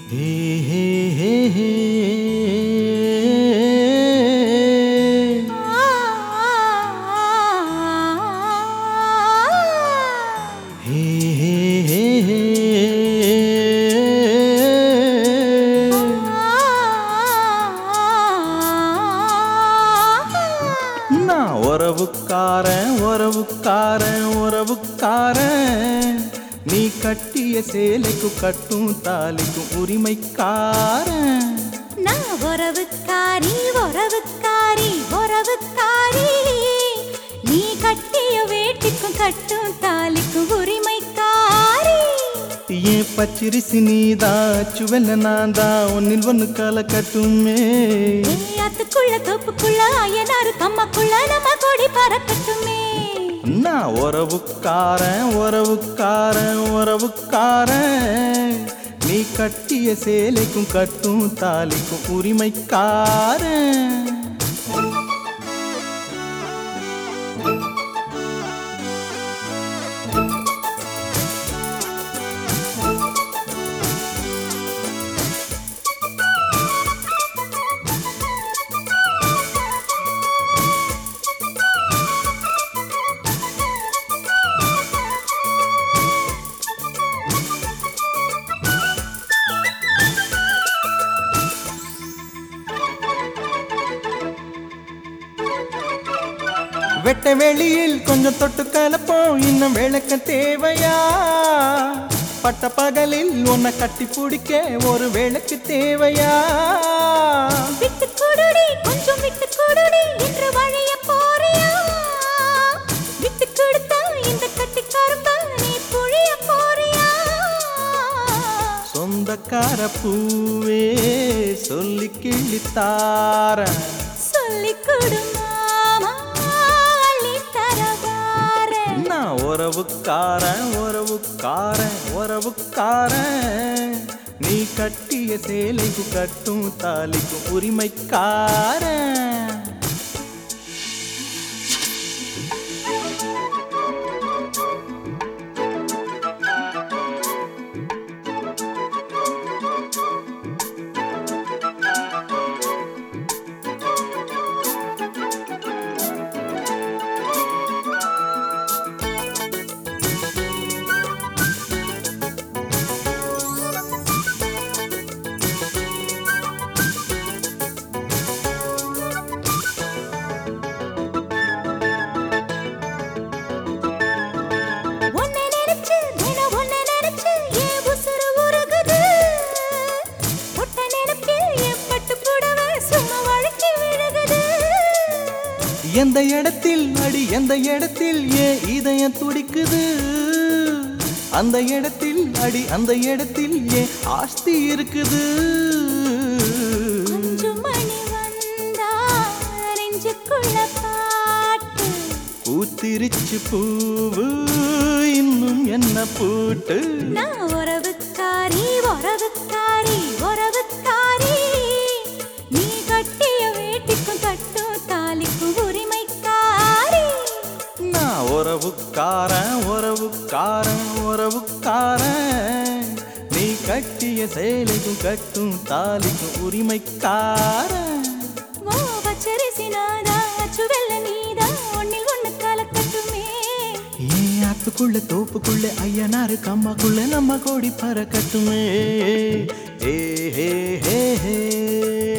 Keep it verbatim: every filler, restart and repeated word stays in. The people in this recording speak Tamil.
ஹே ஹே ஹே ஹே நான் உறவுக்காரன் உறவுக்காரன் உறவுக்காரன் நீ கட்டிய சேலைக்கு கட்டும் தாலிக்கும் உரிமைக்காரன் நான் உறவுக்காரி உறவுக்காரி உறவுக்காரி நீ கட்டிய வேட்டிக்கும் கட்டும் தாலிக்கும் உரிமைக்காரி ஏன் பச்சிரிசி நீதான் சுவெல்ல நான் தான் ஒன்னில் ஒன்னு கால கட்டுமே அதுக்குள்ள தோப்புக்குள்ள ஐயனாரு கம்மக்குள்ள நம்ம கொடி பறக்கட்டுமே நான் உறவுக்காரன் உறவுக்காரன் உறவுக்காரன் நீ கட்டிய சேலைக்கும் கட்டும் தாலிக்கும் உரிமைக்காரன் வெட்ட வெளியில் கொஞ்சம் தொட்டு கலப்போம் இன்னும் விளக்க தேவையா பட்ட பகலில் உன்னை கட்டி பிடிக்க ஒரு விளக்கு தேவையா விட்டு கொடுடி கொஞ்சம் விட்டு கொடுடி என்று வழிய போறியா விட்டு கொடுத்தா இந்த கட்டி கருப்பா நீ புழிய போறியா சொந்தக்கார பூவே சொல்லி கிள்ளித்தார சொல்லி கொடுமா உறவுக்காரன் உறவுக்காரன் உறவுக்காரன் நீ கட்டிய சேலைக்கு கட்டும் தாலிக்கும் உரிமைக்காரன் எந்த இடத்தில் அடி எந்த இடத்தில் ஏன் இதயம் துடிக்குது அந்த இடத்தில் அடி அந்த இடத்தில் ஏன் ஆஸ்தி இருக்குது பூத்திருச்சு பூவு இன்னும் என்ன பூட்டு நான் உறவுக்காரி உறவுக்காரி உறவுக்காரி நீ கட்டிய வேட்டிக்கும் கட்டும் தாலிக்கும் உரிமைக்காரி நான் உறவுக்காரன் உறவுக்காரன் உறவுக்காரன் நீ கட்டிய சேலைக்கும் கட்டும் தாலிக்கும் உரிமைக்காரன் ஓ பச்சரிசி நாதா சுவெல்ல நீதா ஒன்னில் ஒன்னு கலக்கட்டுமே ஏன் ஆத்துக்குள்ள தோப்புக்குள்ள ஐயனாரு கம்மாக்குள்ள நம்ம கோடி பறக்கட்டுமே ஏ ஹே ஹே ஹே